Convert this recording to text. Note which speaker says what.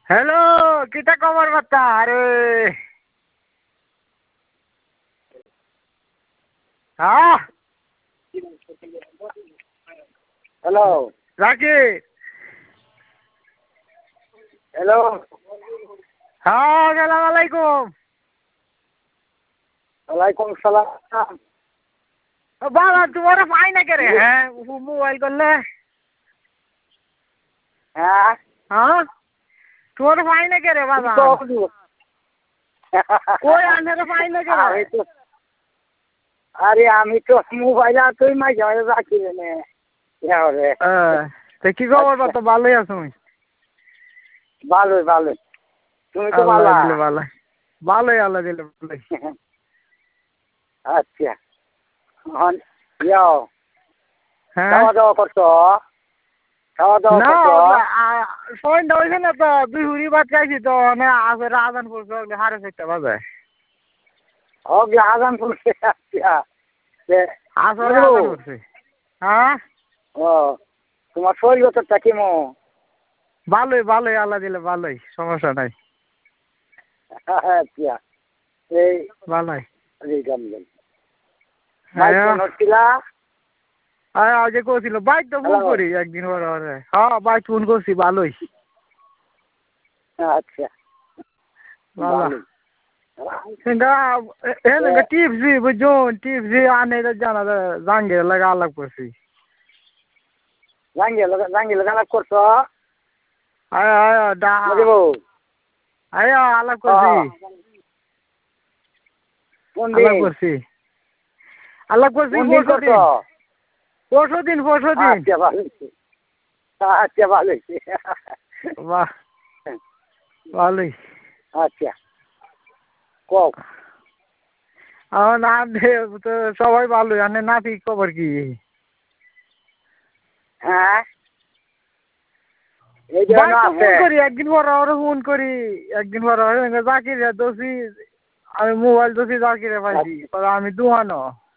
Speaker 1: Hello, কিটা খবর বার্তা? আরে হ্যাঁ,
Speaker 2: হ্যালো
Speaker 1: রাকিব।
Speaker 2: হ্যালো
Speaker 1: হ্যাঁ, সালাম আলাইকুম।
Speaker 2: ওয়ালাইকুম সালাম।
Speaker 1: বাবা তোমার পাই না কে রে? হ্যাঁ, মোবাইল করলে।
Speaker 2: হ্যাঁ
Speaker 1: হ্যাঁ, তোমার পাই না কে রে বাবা? কই আনের পাই না কে
Speaker 2: আমি
Speaker 1: রে?
Speaker 2: তো আরে আমি তো মোবাইল আর তুই মাঝে মাঝে রাখি নে রে।
Speaker 1: তা কি খবর বার্তা? ভালোই আছো?
Speaker 2: ভালোই ভালোই, তুমি তো
Speaker 1: আল্লাহ
Speaker 2: ভালো।
Speaker 1: দিলে ভালো। ভালোই, আল্লাহ দিলে ভালোই।
Speaker 2: আচ্ছা, যাও
Speaker 1: হ্যাঁ
Speaker 2: খাওয়া দাওয়া করছো? খাওয়া দাওয়া
Speaker 1: না,
Speaker 2: করছো?
Speaker 1: সন্ধ্যা হয়েছে না তো, দুই হুড়ি ভাত খাইছি তো, আসলে আজান করছে 4:30 বাজে।
Speaker 2: ওকে আজান করছে। আচ্ছা
Speaker 1: আসলে
Speaker 2: বলো।
Speaker 1: আজান করছে। হ্যাঁ,
Speaker 2: ও তোমার শরীরটা কেমন?
Speaker 1: ভালোই ভালোই, আল্লাহ দিলে ভালোই, সমস্যা নাই।
Speaker 2: আচ্ছা এই
Speaker 1: ভালোই।
Speaker 2: বাইক হচ্ছিলা?
Speaker 1: আজকে করছিল বাইক তো ফোন করি একদিন পরে পরে। হ্যাঁ, বাইক ফোন করছি, ভালোই
Speaker 2: আচ্ছা
Speaker 1: ভালো।
Speaker 2: ভালো।
Speaker 1: টিপসি বুঝুন, টিপসি আনে জানা জাঙ্গে লাগা আলাপ করছি।
Speaker 2: জাঙ্গিল গালাপ করছো?
Speaker 1: আয় আয় ডা আয় আলাপ করছি।
Speaker 2: কোন
Speaker 1: আলাপ
Speaker 2: দিন?
Speaker 1: করছি, আলাপ করছি
Speaker 2: কোন দিন
Speaker 1: পরশু
Speaker 2: করছো?
Speaker 1: দিন। পরশু দিন।
Speaker 2: আচ্ছা ভালো। আচ্ছা ভালো।
Speaker 1: বাহ, ভালোই।
Speaker 2: আচ্ছা কক।
Speaker 1: আমার নাম তো সবাই ভালোই, আনে নাতি খবর কি?
Speaker 2: হ্যাঁ এই জন্য
Speaker 1: বাইক তো
Speaker 2: আছে।
Speaker 1: ফোন করি একদিন পরে ওরা ফোন করি। একদিন পরে জাকির দোষী, আমি মোবাইল দোষী জাকিরে পাইছি, আমি দুহানো।